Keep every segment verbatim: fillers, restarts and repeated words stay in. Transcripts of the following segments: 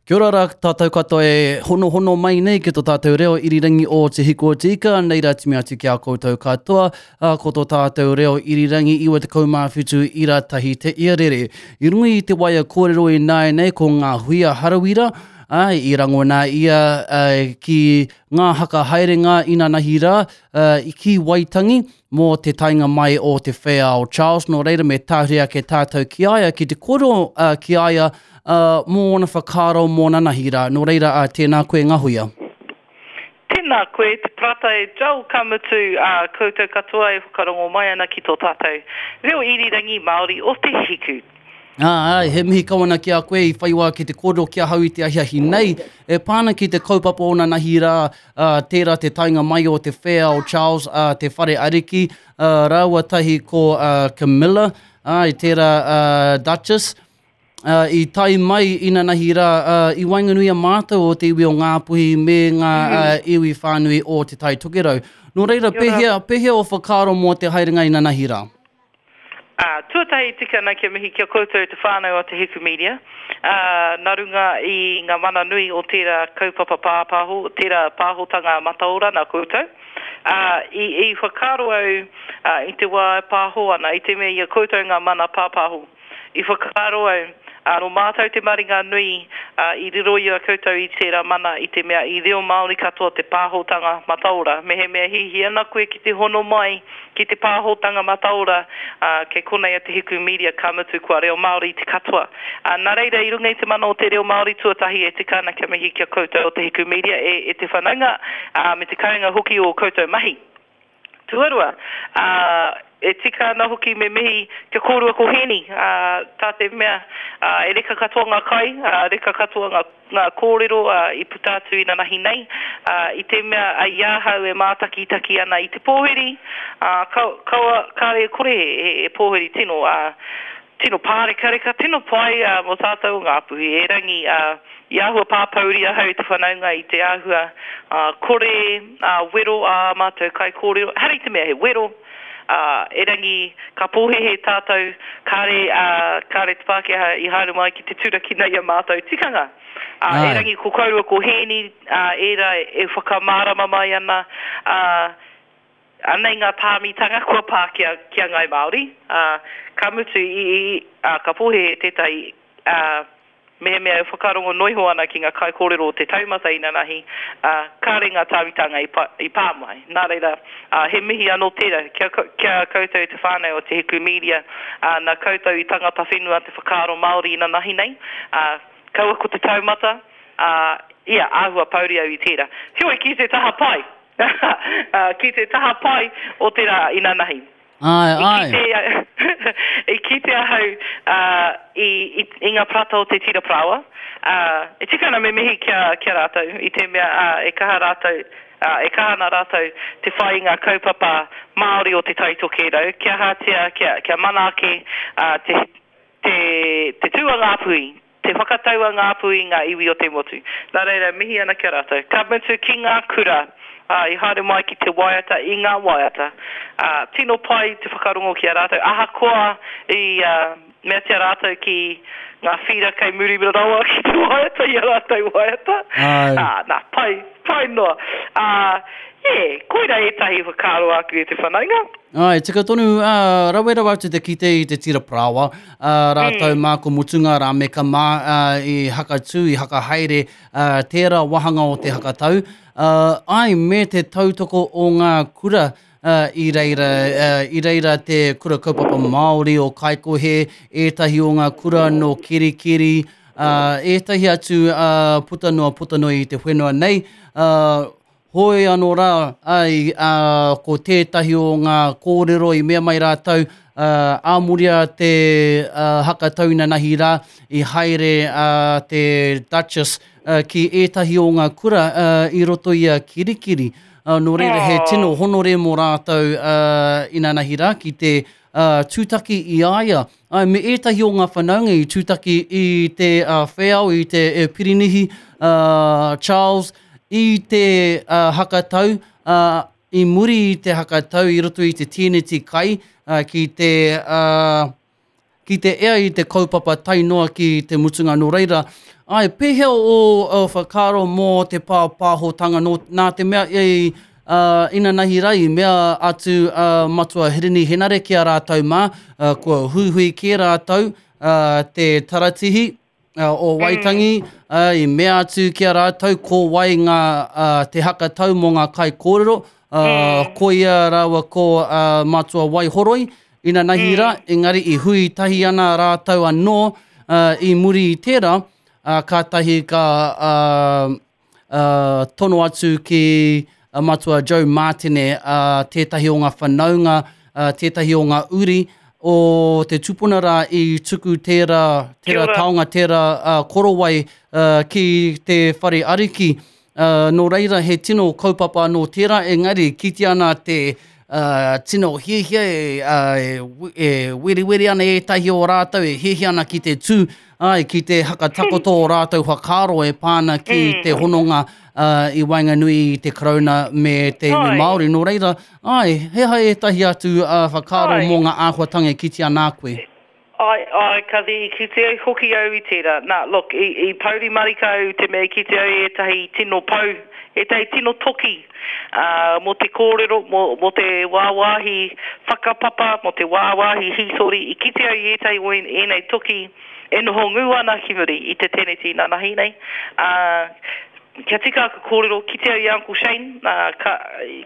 Kia ora rā tātou katoa e hono hono mai nei ki tō tātou reo irirangi o Te Hiko o Te Ika. Nei rā timi atu ki a koutou katoa. Uh, ko tō tātou reo irirangi iwa te kaumāwhitu i rā tahi te iarere. I rungi i te waia kōrero i nāi nei ko ngā huia harawira. Uh, I rango nā ia uh, ki ngā haka haerenga ina nahi rā uh, i ki Waitangi mō te tainga mai o te whea o Charles. Nō reira me tāhrea ke tātou ki aia ki te koro uh, ki aia Uh, mō na whakaro mō na nahira. Nō reira, uh, tēnā koe ngahuia. Tēnā koe, te prata e jau kamutu uh, koutou katoa e whakarongo mai ana ki tō tātou reo irirangi Māori o Te Hiku. Ah, ai, he mihi kawana ki a koe i whaiwa ki te koro ki a hau i te ahiahi nei. E pāna ki te kaupapa o na nahira, uh, tērā te tainga mai o te whea o Charles, uh, te whare ariki, uh, rāua tahi ko uh, Camilla, uh, i tērā uh, Duchess. Uh, I tai mai ina nahi rā, uh, i wainganui a mātou o te iwi o Ngāpuhi me ngā uh, iwi whānui o te tai tokerau. Nō reira, pehea, pehea o whakaro mō te haerenga ina nahi rā? Uh, tuatahi tika na kia mihi kia koutou te whānau o Te Hiku Media. Uh, narunga i ngā mana nui o tērā kaupapa pāpaho, tērā pāhotanga mataora nā koutou. Uh, i, I whakaro au uh, i te wā pāho ana, i te mea i a koutou ngā mana pāpaho. I whakaro au, Uh, no mātou te maringa nui uh, i riro i a koutou i tērā mana i te mea i reo Māori katoa te pāhotanga mataora. Mehe mea hihi ana koe ki te hono mai ki te pāhotanga mataora uh, ke konei a Te Hiku Media kamutu kua reo Māori i te katoa. Uh, nā reira i runga i te mana o te reo Māori tuatahi e te kāna kia mihi kia koutou o Te Hiku Media e, e te whanaunga uh, me te kainga hoki o koutou mahi. Tuarua, uh, e tika na hoki me mihi kia kōrua ko heni, uh, tā te mea uh, e reka katoa ngā kai, uh, reka katoa ngā, ngā kōrero uh, i putātu i na nahi nei, uh, i te mea a iahau e mātaki taki ana i te pōheri, uh, kaua, kaua kāre kore e, e pōheri tino, uh, tino pāreka reka, tino pai uh, mo tātou Ngāpuhi, e rangi uh, i āhua pāpauri a hau te whanaunga i te āhua uh, kore, uh, wero a uh, mātou kai kōrero, hari te mea he wero, Uh, e rangi ka pōhehe tātou kāre, uh, kāre te Pākehā i haere mai ki te turaki nei a mātou tikanga. Uh, e rangi ko kaurua ko hēni, uh, e ra e whakamārama mai ana, uh, anei ngā tāmitanga kua Pākehā kia ngai Māori. Uh, ka mutu i, i uh, ka pōhehe tētai uh, mehe mea e whakarongo noiho ana ki ngā kai kōrero o te taumata ina nahi, uh, kāre ngā tāwitanga i, pa, i pāmai. Nā reira, uh, he mihi anō tēra, kia, kia koutou te whānau o Te Hiku Media, uh, nā koutou i tangata whenua te whakaro Māori ina nahi nei, uh, kaua ko te taumata, uh, ia, āhua pauri au i tēra. Hioi ki te taha pai, uh, ki te taha pai o tēra ina nahi. Ai, ai. I ki te ahau uh, i, i, i ngā prata o te tira prawa. Uh, e tikana me mihi kia, kia rātou, i te mea uh, e kaha rātou, uh, e kaha nā rātou te whai ngā kaupapa Māori o te tautokero. Kia hātia, kia, kia manake uh, te, te, te tua Ngāpuhi, te whakataua Ngāpuhi ngā iwi o te motu. Nā reira, mihi ana kia rātou. Ka mutu ki ngā kura. Uh, I haere mai ki te waiata, i ngā waiata. Uh, tino pai te whakarongo ki a rātou. Aha koa i uh, mea te rātou ki ngā whira kei muri rawa ki te waiata, i a rātou waiata. Uh, nā, pai, pai noa. Uh, yeah, koira e tahi whakaro aku e te whanaunga. Ai, tika tonu, uh, rawera wau te kite i te tira prawa, uh, rātou mm. mā ko mutunga rā me ka mā uh, i hakatū, i hakahaere, uh, tērā wahanga o te hakatau. Uh, ai, me te tautoko o ngā kura uh, i, reira, uh, i reira te kura kaupapa Māori o Kaikohe, ētahi o ngā kura no Kirikiri, uh, ētahi atu uh, putanua putanua i te whenua nei, uh, hoi anō rā, ai, uh, ko tētahi o ngā kōrero i mea mai rātou, uh, āmuria te uh, hakatauna nahi rā, i haere uh, te Duchess, uh, ki ētahi o ngā kura uh, i roto i a Kirikiri. Uh, no reira he tino honore mō rātou uh, ina nahi rā, ki te uh, tūtaki i aia. Ai, me ētahi o ngā whanaunga i tūtaki i te uh, wheau, i te uh, pirinihi, uh, Charles, i te uh, hakatau, uh, i muri i te hakatau i roto i te tieneti kai, uh, ki te uh, ki te ea i te kaupapa tainoa ki te mutunga. No reira, ai, pehea o, o whakaro mō te pāpāhotanga no nā te mea e uh, ina nahi rai, mea atu uh, matua hirini henare ki a rātou mā, uh, kua huihui ki rātou uh, te taratihi uh, o Waitangi, uh, i mea atu ki a rātou ko wai ngā uh, te hakatau mō ngā kai kōrero, uh, mm. ko ia rawa ko uh, matua Waihoroi, ina nahi ra, mm. engari i hui tahi ana rātou anō uh, i muri i tērā, uh, kātahi ka uh, uh, tono atu ki uh, matua Joe Martine, uh, tētahi o ngā whanaunga, uh, tētahi o ngā uri, o te tupuna rā i tuku tērā, tērā taonga, tērā uh, korowai uh, ki te whare ariki. Uh, no reira, he tino kaupapa no tērā, engari, kiti ana te uh, tino hiehia e, uh, e wiri wiri ana e tahi o rātou, e hiehia ana ki te tū, ai, ki te hakatakoto o rātou whakaro e pāna ki mm. te hononga uh, i Wainganui i te Corona me te iwi Māori. No reira, ai, heha e tahi atu uh, whakaro ai. Mō ngā āhuatanga kiti anā koe. Ai, ai, kazi, ki te au hoki au i tērā. Nā, look, i, i pauri marikau te mea ki te au e tahi tino pau, e tahi tino toki, uh, mo te kōrero, mo, mo te wāwahi whakapapa, mo te wāwahi hisori, i ki te au e tahi o enei toki, e noho ngu ana ki muri i te teneti nā nahi nei. Uh, kia tika ka kōrero, ki te au i Uncle Shane, uh, ka,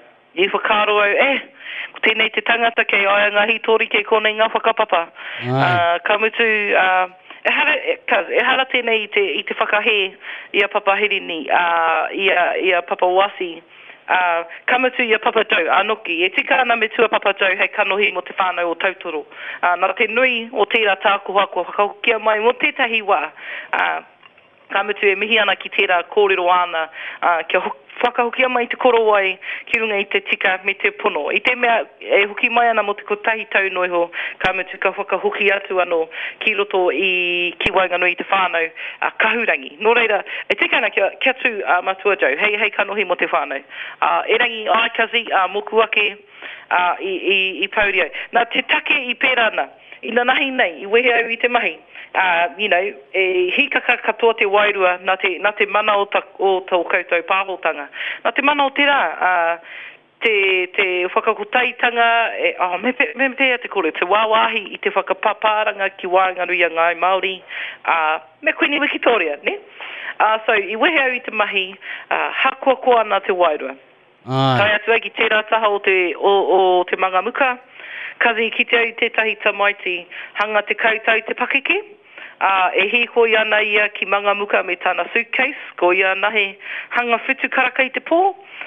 i whakaro au, eh, ko tēnei te tangata kei aia ngā hitori kei konei ngā whakapapa. Uh, ka mutu, uh, e hara, e, e hara tēnei i te, i te whakahe i a Papa Hirini, uh, i, a, i a Papa Wasi, uh, ka mutu i a Papa Joe, Anoki, e tika ana me tua Papa Joe hei kanohi mo te whānau o Tautoro. Uh, nā te nui o tērā tākuha kua whakaukia mai mo tētahi wā. Uh, ka mutu e mihi ana ki tērā kōrero ana, uh, kia whakahukia mai te korowai ki runga i te tika me te pono. I te mea e huki mai ana mo te kotahi tau noiho, ka mutu ka whakahuki atu anō ki roto i ki Wainganui i te whānau, uh, kahurangi. Nō reira, e tika ana kia, kia tū uh, matua jau, hei hei kanohi mo te whānau. Uh, e rangi aikazi, uh, moku ake uh, i, i, i pauri au. Nā te take i pērana, i na nahi nei, i wehe au i te mahi. Uh, you know, e hikaka katoa te wairua nā te, nā te mana o, ta, o tau koutou pāhotanga. Nā te mana o tērā, uh, te, te whakakotaitanga, e, oh, me, pe, me pēa te kore, te wāwahi i te whakapapāranga ki Wainganui a ngai Māori, uh, me Queen Victoria, ne? Uh, so, i wehe au i te mahi, uh, hakua koa nā te wairua. Kai atu ai ki tērā taha o te, o, o te mangamuka, kazi ki te au i tētahi tamaiti, hanga te kautau te pakeke, Uh, e hi ko ia na ia ki mangamuka me tāna suitcase, ko ia nahe hanga whitu karaka i te pō.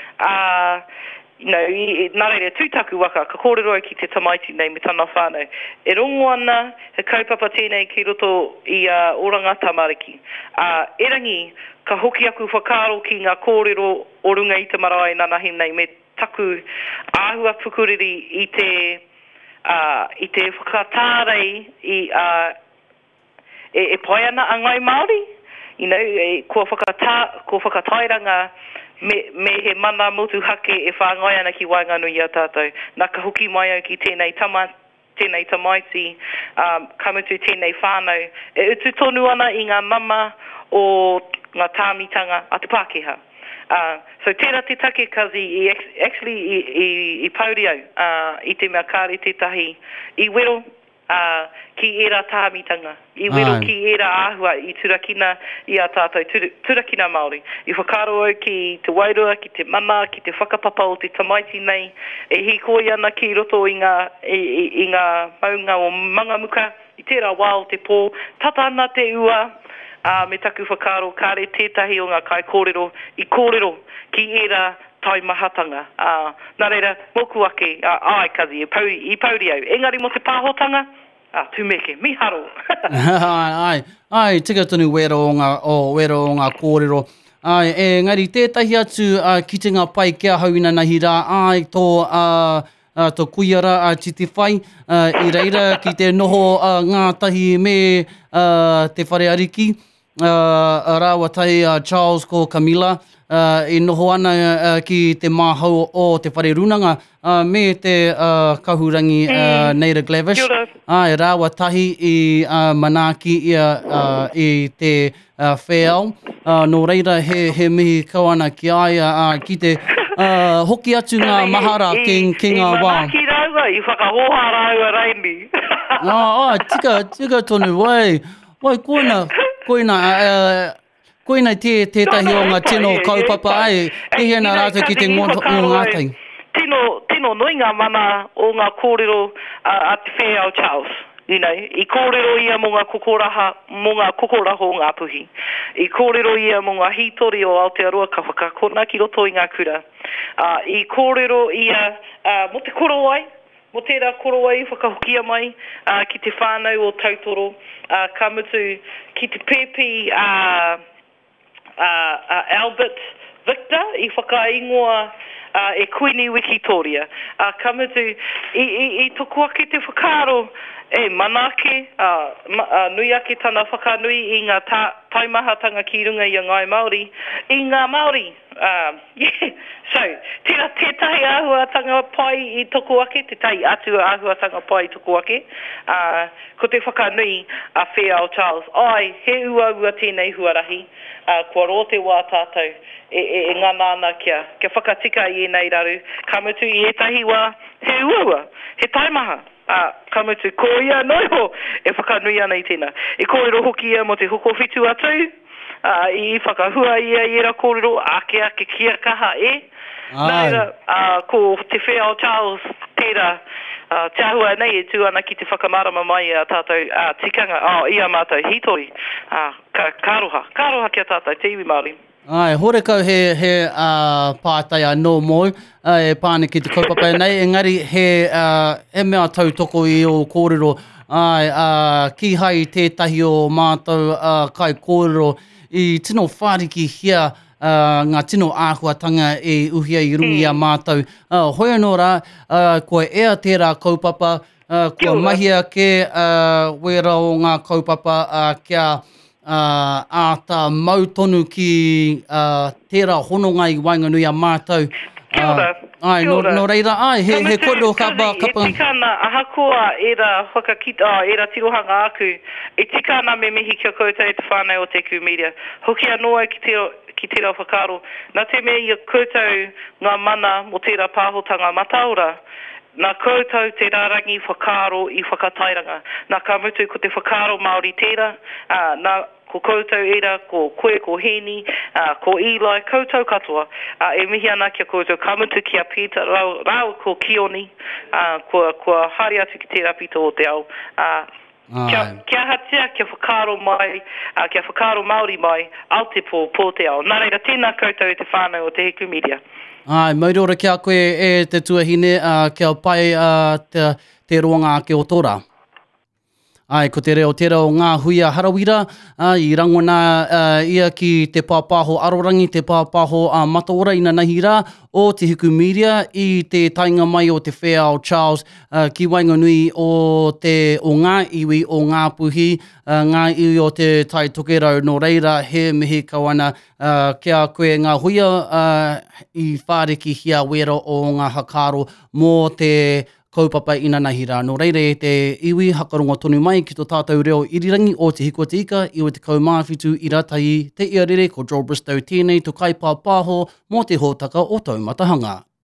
Uh, you know, i, nā reira tūtaku waka, ka kōrero ki te tamaiti nei me tāna whānau. E rongo ana, he kaupapa tēnei ki roto i uh, oranga tamariki. Uh, e rangi, ka hoki aku whakaro ki ngā kōrero o runga i te marae nā nahi nei me taku āhua pukuriri i te, uh, i te whakatārei i uh, E, e pai ana a ngai Māori, you know, e, kua, whakata, kua whakatairanga me, me he mana motu hake e whangai ana ki Wainganui a tātou. Nā ka huki mai au ki tēnei tama, tēnei tamaiti, um, kamutu tēnei whānau. E utu tonu ana i ngā mama o ngā tāmitanga atu Pākehā. Uh, so tērā te take kazi, i, actually i, i, i pauri au, uh, i te mea kāre tētahi, i wero, Uh, ki era tāmitanga, i wero ki era āhua i turakina i a tātou, tur, turakina Māori. I whakaro au ki te wairua, ki te mana, ki te whakapapa o te tamaiti nei, e hikoi ana ki roto i ngā, i, i, i ngā maunga o mangamuka, i tērā wā o te pō, tata ana te ua, uh, me taku whakaro, kāre tētahi o ngā kai kōrero, i kōrero ki era tai mahatanga. Uh, nā reira, moku ake, uh, ai kazi, i pauri, i pauri au. Engari mo te pāhotanga, ah, tūmeke, miharo. ai, ai, tika tonu wero o ngā, o wero o ngā kōrero. Ai, e ngari, tētahi atu uh, ki te ngā pai kia hauina nahi rā, ai, tō, uh, uh, tō kuiara a uh, titi whai, uh, i reira ki te noho uh, ngā tahi me uh, te whare ariki. uh, rāua tai uh, Charles ko Camilla, uh, i noho ana uh, ki te māhau o te whare runanga, uh, me te uh, kahurangi uh, mm. Neira Glavish. Kia ora. Ai, rāua tahi i uh, manaki ia uh, i te uh, wheau. Uh, nō reira he, he mihi kauana ki ai uh, ki te uh, hoki atu ngā mahara I, ki, ki ngā I wā. manaki raua, i whakahohara aua raini. Ah, oh, tika, tika tonu, wai, wai, koina, koina, uh, koina te, tētahi o ngā tino kaupapa ai, e hena rātou ki te ngō ngātai. Tino, tino noi ngā mana o ngā kōrero uh, a te whēau Charles. You know, I kōrero ia mō ngā kokoraha, mō ngā kokoraho o ngā puhi. I kōrero ia mō ngā hitori o Aotearoa ka whakakona ki roto i ngā kura. Uh, I kōrero ia uh, mo te koro ai, mo tērā koro ai whakahokia mai uh, ki te whānau o tautoro, uh, ka mutu ki te pepi uh, uh, uh, Albert Victor i whakaingoa uh, e Queenie Wikitoria. Uh, ka mutu i, i, i toku ake te whakaro e manake, uh, ma, uh, nui ake tana whakanui i ngā ta, taimahatanga ki runga i a ngai Māori, i ngā Māori. Um, yeah. So, tira tētahi āhuatanga pai i toku ake, tētahi atu āhuatanga pai i toku ake, uh, ko te whakanui a Wheao Charles. Ai, he ua ua tēnei huarahi, uh, kua rote wā tātou, e, e, e ngā nāna kia, kia whakatika i e nei raru, ka mutu i etahi wā, he ua ua, he taimaha. Uh, ka mutu, ko ia noiho e whakanui ana i tēnā. E kōrero hoki ia mo te hoko whitu atu, uh, i whakahua ia i era kōrero, ake ake kia kaha e. Naira, uh, ko te Wheao Charles tērā, uh, te ahua nei e tū ana ki te whakamarama mai a tātou uh, tikanga, oh, ia mātou hitori, uh, ka, karoha, karoha kia tātou, te iwi Māori. Ai, hore kau he, he uh, pātaia no moi, uh, e pāne ki te kaupapa nei, engari he, uh, he mea tautoko i o kōrero, ai, uh, ki hai tētahi o mātou uh, kai kōrero i tino whāriki hia uh, ngā tino āhuatanga e uhia i rungi a mātou. Uh, hoi anō rā, uh, koe ea tērā kaupapa, uh, kua mahia ke uh, wera o ngā kaupapa uh, kia Uh, a tā mau tonu ki uh, tērā hononga i Wainganui a mātou. Kia ora. Uh, ai, no, no reira, ai, he, he kōrero kapa... kapa... E tika na ahakoa e ra whakakita, oh, e ra tirohanga aku, e tika na me mihi kia koutou e te whānau o te Ku Media. Hoki anoa ki te, ki tērā whakaro. Nā te mea i a koutou ngā mana mo tērā pāhotanga mataura, nā koutou te rārangi whakaro i whakatairanga. Nā ka mutu ko te whakaro Māori tērā, uh, nā ko koutou era, ko koe, ko heni, uh, ko Eli, koutou katoa. Uh, e mihi ana kia koutou ka mutu ki a Peter, rau, rau ko Kioni, uh, ko, ko hari atu ki tērā pito o te au. Uh, kia, kia hatia, kia whakaro mai, uh, kia whakaro Māori mai, Aotepo po te au. Nā reira, tēnā koutou e te whānau o te Ku Media. Ai, maurora kia koe e te tuahine, uh, kia pai uh, te, te roanga ke o tōra. Ai, ko te reo tera o ngā huia harawira, uh, i rangona uh, ia ki te pāpāho arorangi, te pāpāho uh, mataora ina nahi rā o te Ku Media i te tainga mai o te Wheao Charles uh, ki Wainganui o te o ngā iwi o ngā puhi, uh, ngā iwi o te tai tokerau no reira, he mihi kawana uh, kia koe ngā huia uh, i whāreki hia wera o ngā hakaro mō te kaupapa ina nahi rā. No reire e te iwi hakarongo tonu mai ki tō tātou reo irirangi o te hiko te ika i o te kaumāwhitu i ratahi te iarere ko Joel Bristow tēnei to kai pāpāho mō te hōtaka o taumatahanga.